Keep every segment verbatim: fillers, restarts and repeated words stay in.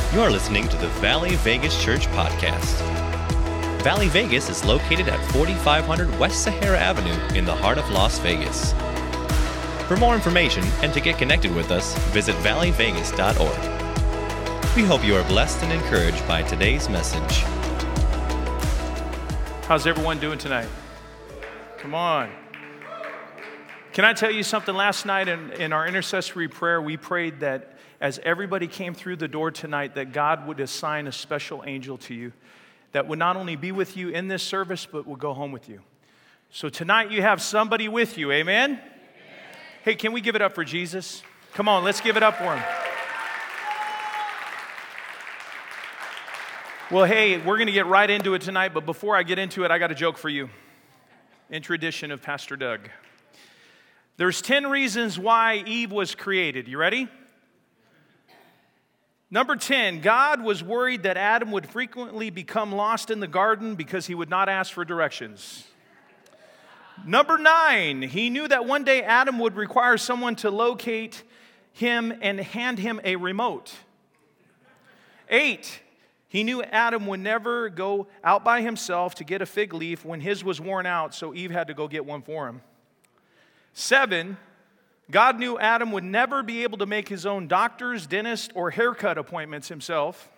You're listening to the Valley Vegas Church Podcast. Valley Vegas is located at forty-five hundred West Sahara Avenue in the heart of Las Vegas. For more information and to get connected with us, visit valley vegas dot org. We hope you are blessed and encouraged by today's message. How's everyone doing tonight? Come on. Can I tell you something? Last night in, in our intercessory prayer, we prayed that as everybody came through the door tonight, that God would assign a special angel to you that would not only be with you in this service, but would go home with you. So tonight you have somebody with you, amen? Amen. Hey, can we give it up for Jesus? Come on, let's give it up for him. Well, hey, we're going to get right into it tonight, but before I get into it, I got a joke for you. In tradition of Pastor Doug. There's ten reasons why Eve was created. You ready? Number ten, God was worried that Adam would frequently become lost in the garden because he would not ask for directions. Number nine, he knew that one day Adam would require someone to locate him and hand him a remote. Eight, he knew Adam would never go out by himself to get a fig leaf when his was worn out, so Eve had to go get one for him. Seven, God knew Adam would never be able to make his own doctor's, dentist, or haircut appointments himself.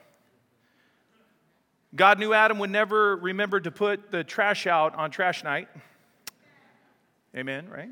God knew Adam would never remember to put the trash out on trash night. Amen, right?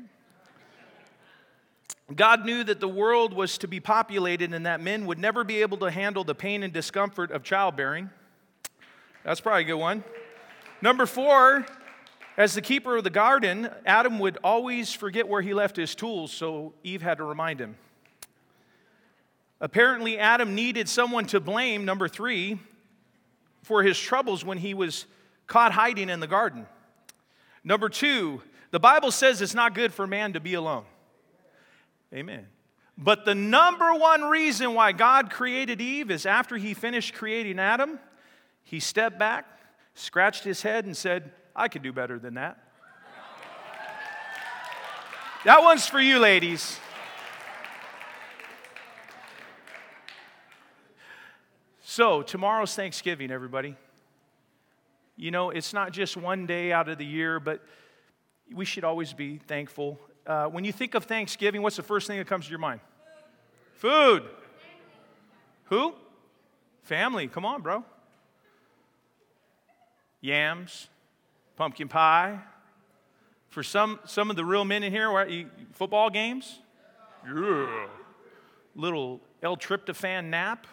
God knew that the world was to be populated and that men would never be able to handle the pain and discomfort of childbearing. That's probably a good one. Number four, as the keeper of the garden, Adam would always forget where he left his tools, so Eve had to remind him. Apparently, Adam needed someone to blame, number three, for his troubles when he was caught hiding in the garden. Number two, the Bible says it's not good for man to be alone. Amen. But the number one reason why God created Eve is after he finished creating Adam, he stepped back, scratched his head, and said, I could do better than that. That one's for you, ladies. So, tomorrow's Thanksgiving, everybody. You know, it's not just one day out of the year, but we should always be thankful. Uh, when you think of Thanksgiving, what's the first thing that comes to your mind? Food. Who? Family. Come on, bro. Yams. Pumpkin pie. For some some of the real men in here, what, you, football games? Yeah. Little L-tryptophan nap.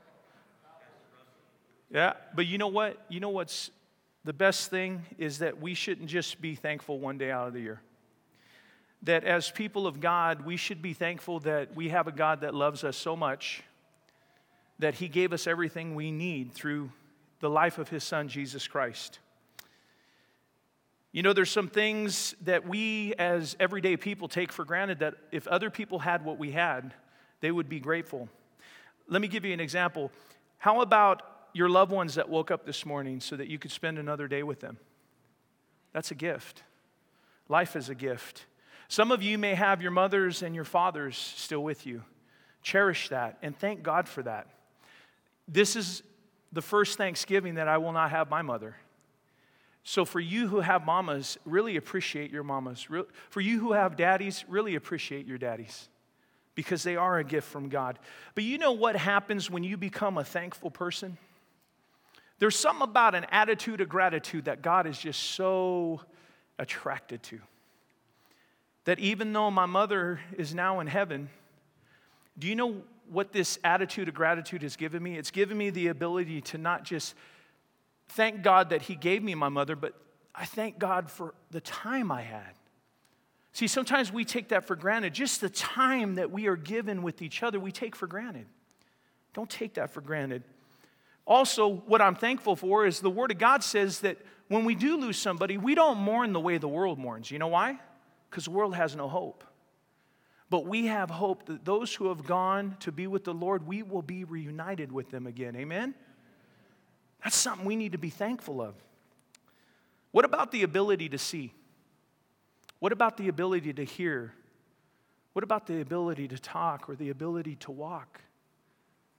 Yeah, but you know what? You know what's the best thing is that we shouldn't just be thankful one day out of the year. That as people of God, we should be thankful that we have a God that loves us so much that he gave us everything we need through the life of his son, Jesus Christ. You know, there's some things that we as everyday people take for granted that if other people had what we had, they would be grateful. Let me give you an example. How about your loved ones that woke up this morning so that you could spend another day with them? That's a gift. Life is a gift. Some of you may have your mothers and your fathers still with you. Cherish that and thank God for that. This is the first Thanksgiving that I will not have my mother. So for you who have mamas, really appreciate your mamas. For you who have daddies, really appreciate your daddies because they are a gift from God. But you know what happens when you become a thankful person? There's something about an attitude of gratitude that God is just so attracted to. That even though my mother is now in heaven, do you know what this attitude of gratitude has given me? It's given me the ability to not just thank God that he gave me my mother, but I thank God for the time I had. See, sometimes we take that for granted. Just the time that we are given with each other, we take for granted. Don't take that for granted. Also, what I'm thankful for is the Word of God says that when we do lose somebody, we don't mourn the way the world mourns. You know why? Because the world has no hope. But we have hope that those who have gone to be with the Lord, we will be reunited with them again. Amen? That's something we need to be thankful of. What about the ability to see? What about the ability to hear? What about the ability to talk or the ability to walk?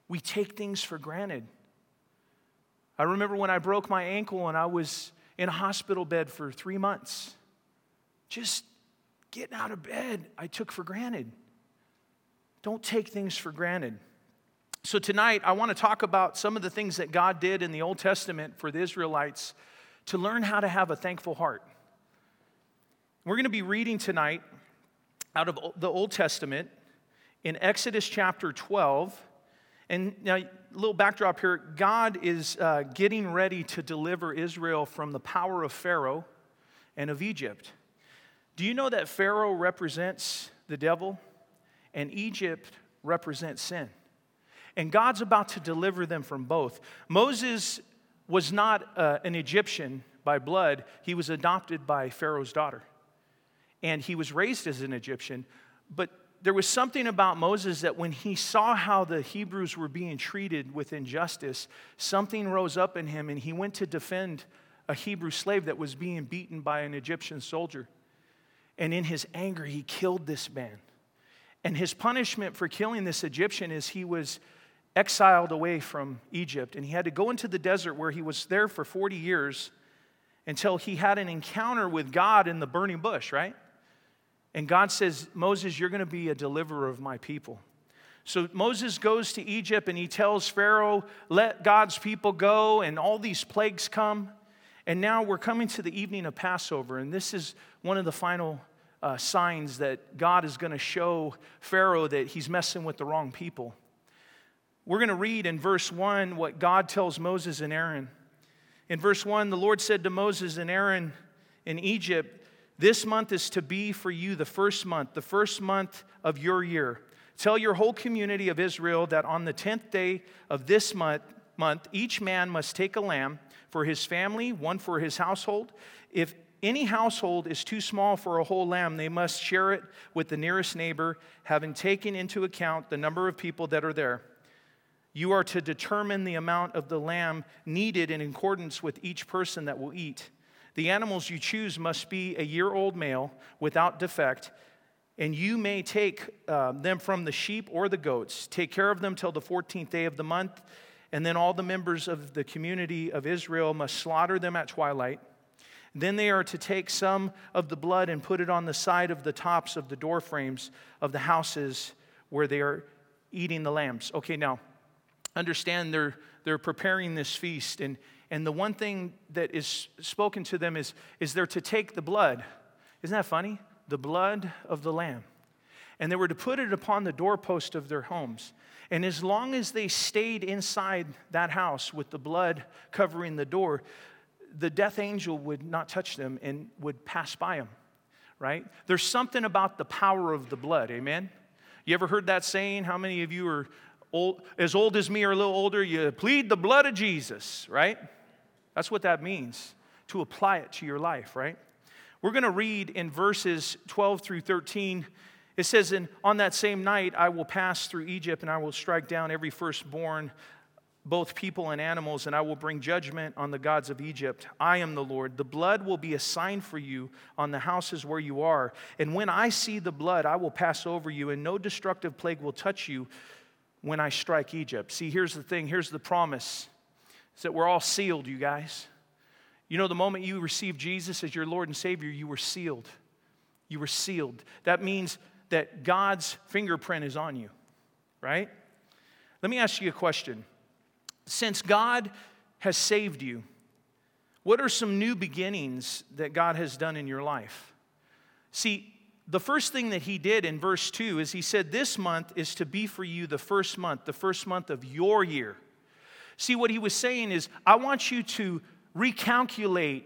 We take things for granted. I remember when I broke my ankle and I was in a hospital bed for three months. Just getting out of bed, I took for granted. Don't take things for granted. So tonight, I want to talk about some of the things that God did in the Old Testament for the Israelites to learn how to have a thankful heart. We're going to be reading tonight out of the Old Testament in Exodus chapter twelve. And now, a little backdrop here. God is uh, getting ready to deliver Israel from the power of Pharaoh and of Egypt. Do you know that Pharaoh represents the devil and Egypt represents sin? And God's about to deliver them from both. Moses was not uh, an Egyptian by blood. He was adopted by Pharaoh's daughter. And he was raised as an Egyptian. But there was something about Moses that when he saw how the Hebrews were being treated with injustice, something rose up in him and he went to defend a Hebrew slave that was being beaten by an Egyptian soldier. And in his anger, he killed this man. And his punishment for killing this Egyptian is he was exiled away from Egypt. And he had to go into the desert where he was there for forty years until he had an encounter with God in the burning bush, right? And God says, Moses, you're going to be a deliverer of my people. So Moses goes to Egypt and he tells Pharaoh, let God's people go, and all these plagues come. And now we're coming to the evening of Passover, and this is one of the final uh, signs that God is going to show Pharaoh that he's messing with the wrong people. We're going to read in verse one what God tells Moses and Aaron. In verse one, the Lord said to Moses and Aaron in Egypt, this month is to be for you the first month, the first month of your year. Tell your whole community of Israel that on the tenth day of this month, month, each man must take a lamb for his family, one for his household. If any household is too small for a whole lamb, they must share it with the nearest neighbor, having taken into account the number of people that are there. You are to determine the amount of the lamb needed in accordance with each person that will eat. The animals you choose must be a year-old male without defect, and you may take uh, them from the sheep or the goats. Take care of them till the fourteenth day of the month, and then all the members of the community of Israel must slaughter them at twilight. Then they are to take some of the blood and put it on the side of the tops of the door frames of the houses where they are eating the lambs. Okay, now, understand they're, they're preparing this feast, and And the one thing that is spoken to them is, is they're to take the blood. Isn't that funny? The blood of the lamb. And they were to put it upon the doorpost of their homes. And as long as they stayed inside that house with the blood covering the door, the death angel would not touch them and would pass by them, right? There's something about the power of the blood, amen? You ever heard that saying? How many of you are old, as old as me or a little older? You plead the blood of Jesus, right? That's what that means, to apply it to your life, right? We're going to read in verses twelve through thirteen. It says, "And on that same night I will pass through Egypt, and I will strike down every firstborn, both people and animals, and I will bring judgment on the gods of Egypt. I am the Lord. The blood will be a sign for you on the houses where you are. And when I see the blood, I will pass over you, and no destructive plague will touch you when I strike Egypt." See, here's the thing. Here's the promise. It's that we're all sealed, you guys. You know, the moment you received Jesus as your Lord and Savior, you were sealed. You were sealed. That means that God's fingerprint is on you, right? Let me ask you a question. Since God has saved you, what are some new beginnings that God has done in your life? See, the first thing that he did in verse two is he said, this month is to be for you the first month, the first month of your year. See, what he was saying is, I want you to recalculate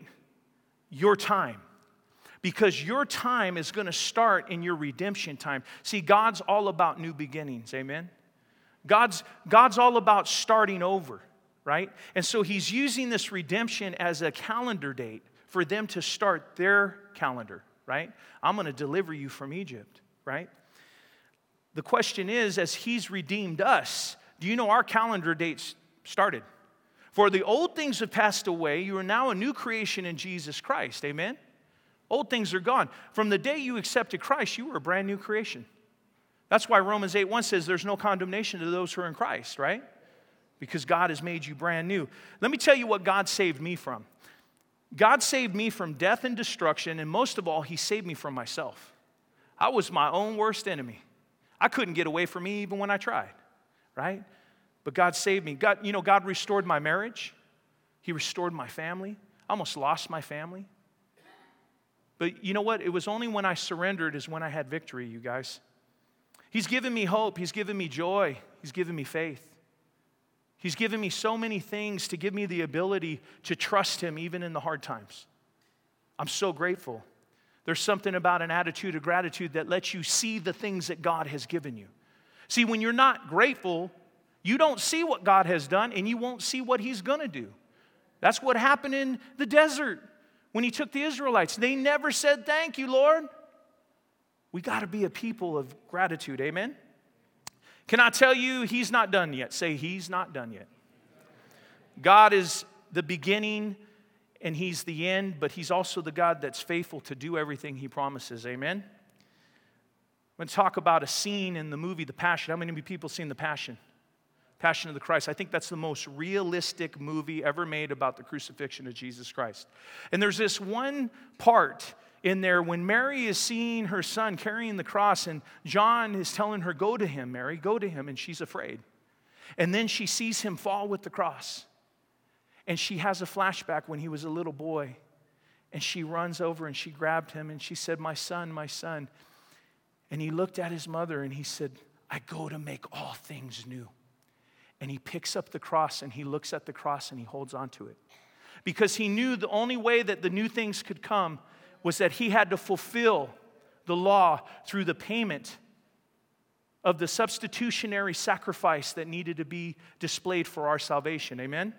your time, because your time is going to start in your redemption time. See, God's all about new beginnings, amen? God's, God's all about starting over, right? And so he's using this redemption as a calendar date for them to start their calendar, right? I'm going to deliver you from Egypt, right? The question is, as he's redeemed us, do you know our calendar dates started? For the old things have passed away. You are now a new creation in Jesus Christ, amen? Old things are gone. From the day you accepted Christ, you were a brand new creation. That's why Romans eight one says there's no condemnation to those who are in Christ, right? Because God has made you brand new. Let me tell you what God saved me from. God saved me from death and destruction, and most of all, He saved me from myself. I was my own worst enemy. I couldn't get away from me even when I tried, right? But God saved me. God, you know, God restored my marriage. He restored my family. I almost lost my family. But you know what? It was only when I surrendered is when I had victory, you guys. He's given me hope. He's given me joy. He's given me faith. He's given me so many things to give me the ability to trust Him even in the hard times. I'm so grateful. There's something about an attitude of gratitude that lets you see the things that God has given you. See, when you're not grateful, you don't see what God has done and you won't see what He's going to do. That's what happened in the desert when He took the Israelites. They never said, "Thank you, Lord." We got to be a people of gratitude, amen? Can I tell you, He's not done yet? Say, He's not done yet. God is the beginning and He's the end, but He's also the God that's faithful to do everything He promises, amen? I'm going to talk about a scene in the movie The Passion. How many of you people seen The Passion? Passion of the Christ. I think that's the most realistic movie ever made about the crucifixion of Jesus Christ. And there's this one part in there when Mary is seeing her son carrying the cross, and John is telling her, "Go to him, Mary, go to him," and she's afraid. And then she sees him fall with the cross. And she has a flashback when he was a little boy. And she runs over and she grabbed him and she said, "My son, my son." And he looked at his mother and he said, "I go to make all things new." And he picks up the cross and he looks at the cross and he holds on to it. Because he knew the only way that the new things could come was that he had to fulfill the law through the payment of the substitutionary sacrifice that needed to be displayed for our salvation. Amen?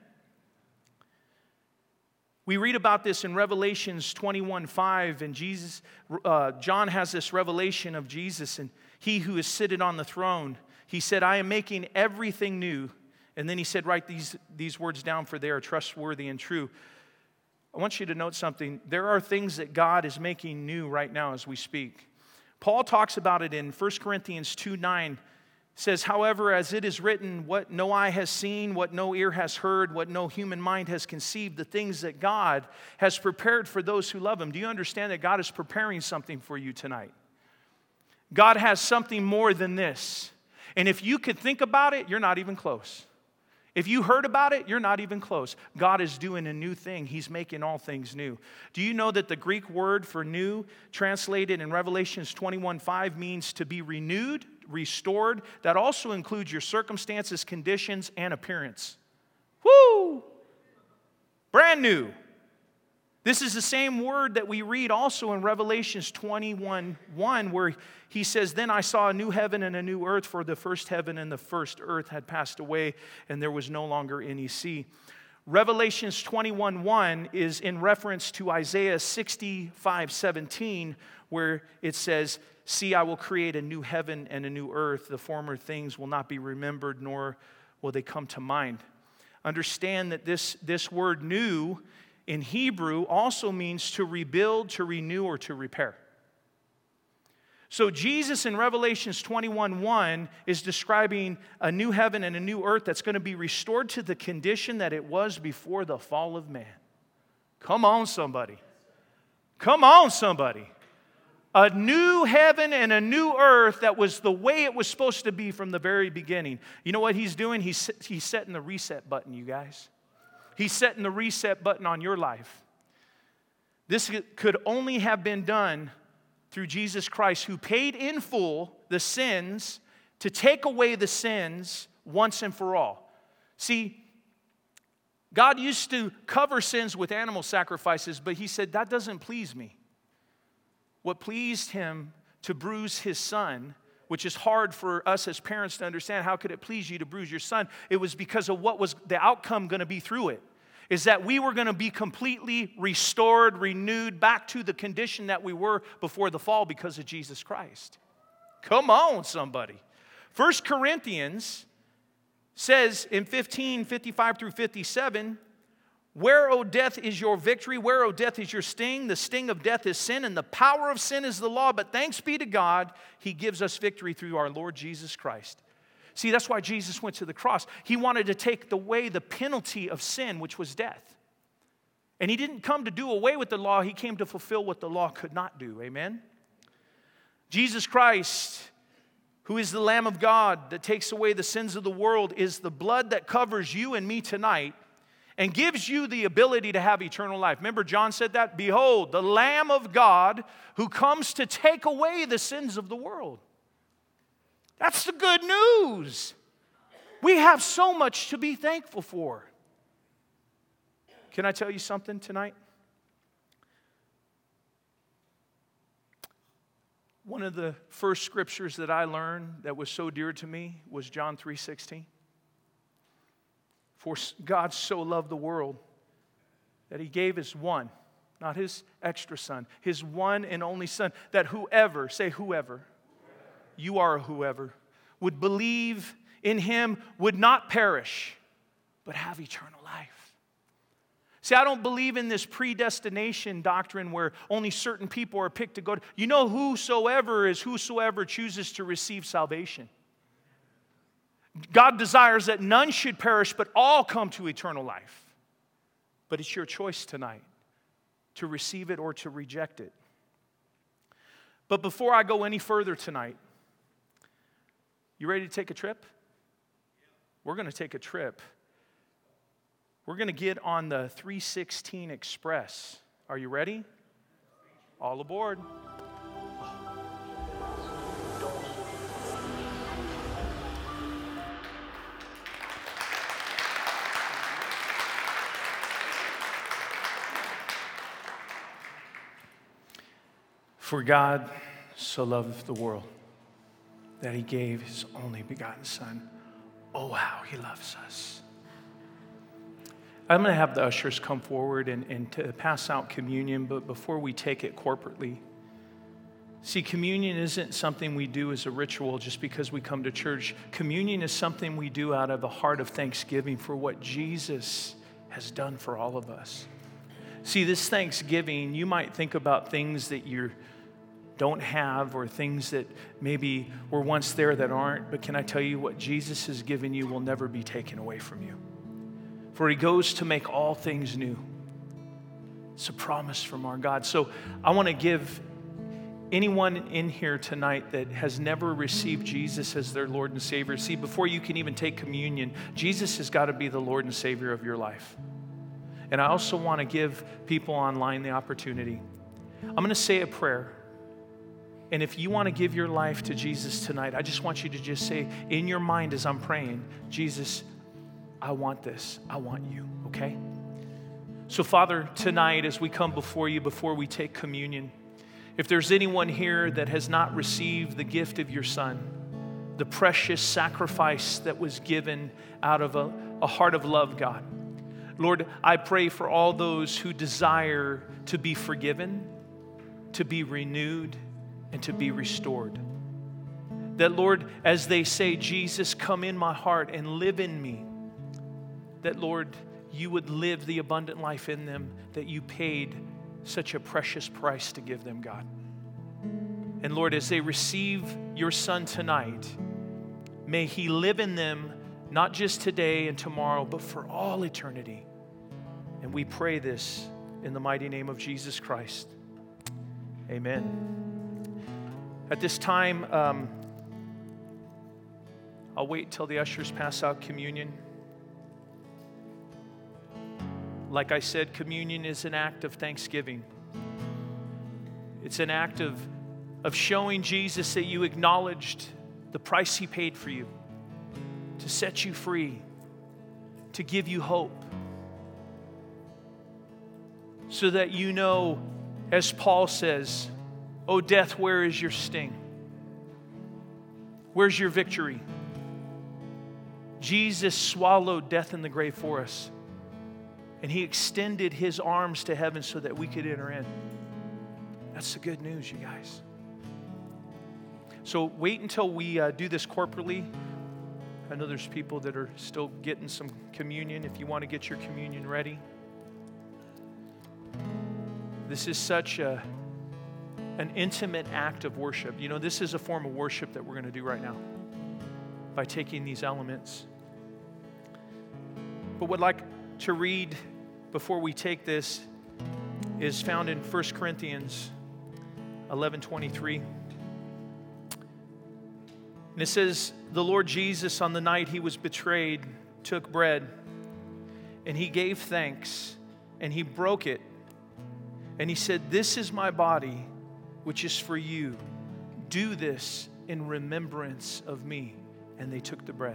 We read about this in Revelations twenty-one five, and Jesus, uh, John has this revelation of Jesus, and He who is seated on the throne, He said, "I am making everything new." And then He said, "Write these, these words down, for they are trustworthy and true." I want you to note something. There are things that God is making new right now as we speak. Paul talks about it in First Corinthians two nine. Says, "However, as it is written, what no eye has seen, what no ear has heard, what no human mind has conceived, the things that God has prepared for those who love Him." Do you understand that God is preparing something for you tonight? God has something more than this. And if you could think about it, you're not even close. If you heard about it, you're not even close. God is doing a new thing. He's making all things new. Do you know that the Greek word for new, translated in Revelations twenty-one five, means to be renewed, restored? That also includes your circumstances, conditions, and appearance. Woo! Brand new. This is the same word that we read also in Revelations twenty-one one, where He says, "Then I saw a new heaven and a new earth, for the first heaven and the first earth had passed away, and there was no longer any sea." Revelations twenty-one one is in reference to Isaiah sixty-five seventeen, where it says, "See, I will create a new heaven and a new earth. The former things will not be remembered, nor will they come to mind." Understand that this, this word new in Hebrew also means to rebuild, to renew, or to repair. So Jesus in Revelations twenty-one one is describing a new heaven and a new earth that's going to be restored to the condition that it was before the fall of man. Come on, somebody. Come on, somebody. A new heaven and a new earth that was the way it was supposed to be from the very beginning. You know what He's doing? He's, he's setting the reset button, you guys. He's setting the reset button on your life. This could only have been done through Jesus Christ, who paid in full the sins to take away the sins once and for all. See, God used to cover sins with animal sacrifices, but He said, that doesn't please me. What pleased Him to bruise His Son, which is hard for us as parents to understand. How could it please you to bruise your son? It was because of what was the outcome going to be through it. Is that we were going to be completely restored, renewed back to the condition that we were before the fall because of Jesus Christ. Come on, somebody. First Corinthians says in fifteen, fifty-five through fifty-seven, Where, O death, is your victory? Where, O death, is your sting? The sting of death is sin, and the power of sin is the law. But thanks be to God, He gives us victory through our Lord Jesus Christ. See, that's why Jesus went to the cross. He wanted to take away the penalty of sin, which was death. And He didn't come to do away with the law. He came to fulfill what the law could not do. Amen? Jesus Christ, who is the Lamb of God that takes away the sins of the world, is the blood that covers you and me tonight and gives you the ability to have eternal life. Remember, John said that? Behold, the Lamb of God who comes to take away the sins of the world. That's the good news. We have so much to be thankful for. Can I tell you something tonight? One of the first scriptures that I learned that was so dear to me was John three sixteen. For God so loved the world that He gave His one, not His extra son, His one and only Son, that whoever, say whoever, you are a whoever, would believe in Him would not perish, but have eternal life. See, I don't believe in this predestination doctrine where only certain people are picked to go to. You know, whosoever is whosoever chooses to receive salvation. God desires that none should perish, but all come to eternal life. But it's your choice tonight to receive it or to reject it. But before I go any further tonight, you ready to take a trip? We're going to take a trip. We're going to get on the three sixteen Express. Are you ready? All aboard. For God so loved the world that He gave His only begotten Son. Oh, how He loves us. I'm going to have the ushers come forward and, and to pass out communion, but before we take it corporately, see, communion isn't something we do as a ritual just because we come to church. Communion is something we do out of a heart of thanksgiving for what Jesus has done for all of us. See, this Thanksgiving, you might think about things that you don't have or things that maybe were once there that aren't, but can I tell you what Jesus has given you will never be taken away from you. For He goes to make all things new. It's a promise from our God. So I want to give anyone in here tonight that has never received Jesus as their Lord and Savior. See, before you can even take communion, Jesus has got to be the Lord and Savior of your life. And I also want to give people online the opportunity. I'm going to say a prayer. And if you want to give your life to Jesus tonight, I just want you to just say in your mind as I'm praying, Jesus, I want this. I want you, okay? So, Father, tonight as we come before you, before we take communion, if there's anyone here that has not received the gift of your Son, the precious sacrifice that was given out of a, a heart of love, God, Lord, I pray for all those who desire to be forgiven, to be renewed, and to be restored. That, Lord, as they say, Jesus, come in my heart and live in me, that, Lord, you would live the abundant life in them that you paid such a precious price to give them, God. And, Lord, as they receive your Son tonight, may He live in them, not just today and tomorrow, but for all eternity. And we pray this in the mighty name of Jesus Christ. Amen. At this time, um, I'll wait till the ushers pass out communion. Like I said, communion is an act of thanksgiving. It's an act of, of showing Jesus that you acknowledged the price He paid for you, to set you free, to give you hope, so that you know, as Paul says, "O death, where is your sting? Where's your victory?" Jesus swallowed death in the grave for us. And He extended His arms to heaven so that we could enter in. That's the good news, you guys. So wait until we uh, do this corporately. I know there's people that are still getting some communion. If you want to get your communion ready. This is such a, an intimate act of worship. You know, this is a form of worship that we're going to do right now by taking these elements. But what I'd like to read before we take this is found in First Corinthians eleven twenty-three. And it says, the Lord Jesus, on the night he was betrayed, took bread, and he gave thanks, and he broke it. And he said, this is my body, which is for you. Do this in remembrance of me. And they took the bread.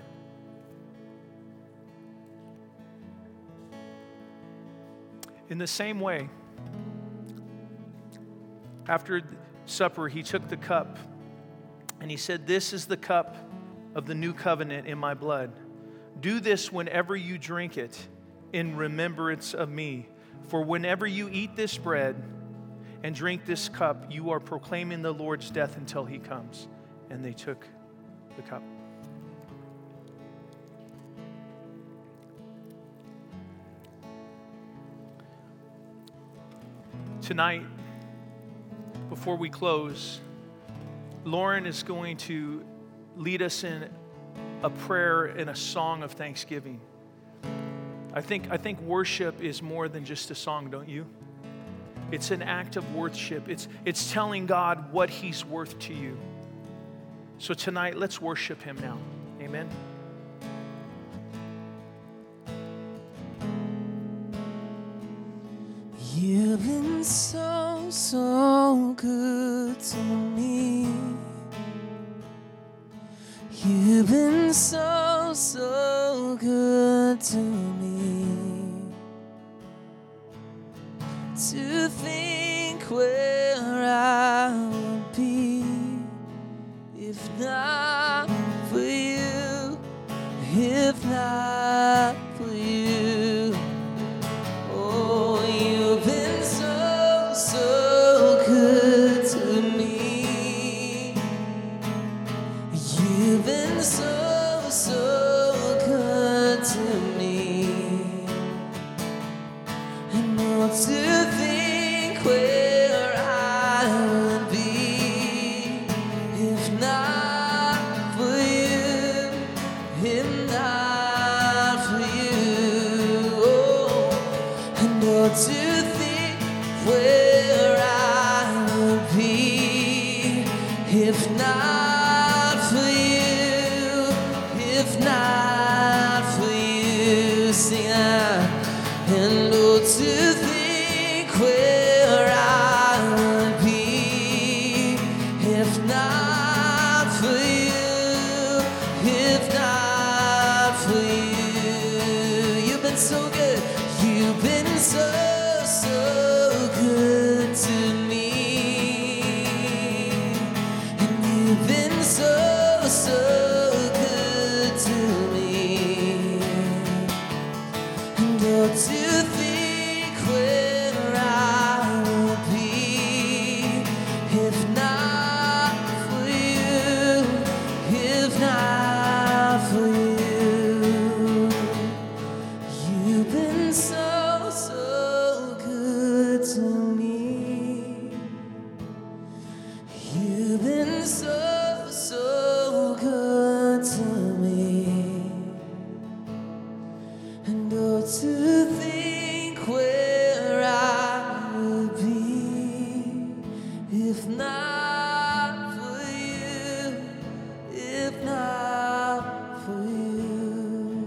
In the same way, after supper, he took the cup, and he said, this is the cup of the new covenant in my blood. Do this whenever you drink it in remembrance of me. For whenever you eat this bread and drink this cup, you are proclaiming the Lord's death until he comes. And they took the cup. Tonight, before we close, Lauren is going to lead us in a prayer and a song of thanksgiving. I think, I think worship is more than just a song, don't you? It's an act of worship. It's, it's telling God what he's worth to you. So tonight, let's worship him now. Amen. You've been so, so good to me. You've been so, so good to me. To think where I would be if not for you, if not for you. Oh, you've been so, so good to me. You've been so, so good to me. And not to think where I would be if not for you, if not for you. Oh, and not to think where I would be if not for you, if not for you. Sing out. And oh, to think where I would be if not for you, if not for you. You've been so good. You've been so, so good to me. And you've been so, so good to me. And oh, to think where I would be if not for you, if not for you. You've been so, so good to me. You've been so, so good to me. And oh, to think where I would be if not for you, if not for you.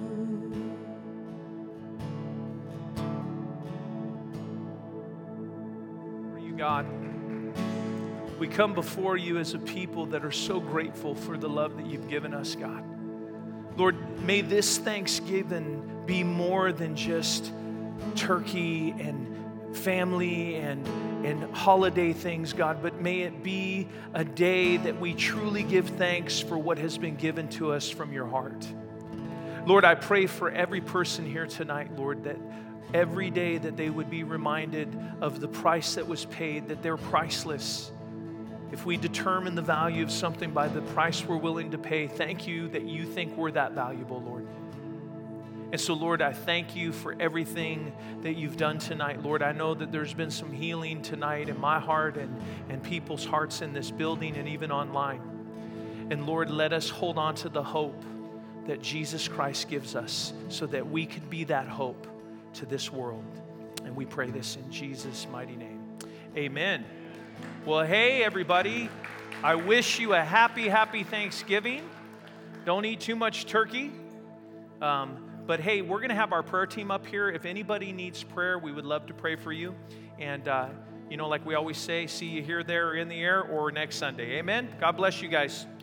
For you, God, we come before you as a people that are so grateful for the love that you've given us, God. Lord, may this Thanksgiving be more than just turkey and family and, and holiday things, God, but may it be a day that we truly give thanks for what has been given to us from your heart. Lord, I pray for every person here tonight, Lord, that every day that they would be reminded of the price that was paid, that they're priceless. If we determine the value of something by the price we're willing to pay, thank you that you think we're that valuable, Lord. And so, Lord, I thank you for everything that you've done tonight. Lord, I know that there's been some healing tonight in my heart and, and people's hearts in this building and even online. And Lord, let us hold on to the hope that Jesus Christ gives us so that we can be that hope to this world. And we pray this in Jesus' mighty name. Amen. Well, hey, everybody. I wish you a happy, happy Thanksgiving. Don't eat too much turkey. Um, but hey, we're going to have our prayer team up here. If anybody needs prayer, we would love to pray for you. And, uh, you know, like we always say, see you here, there, or in the air, or next Sunday. Amen. God bless you guys.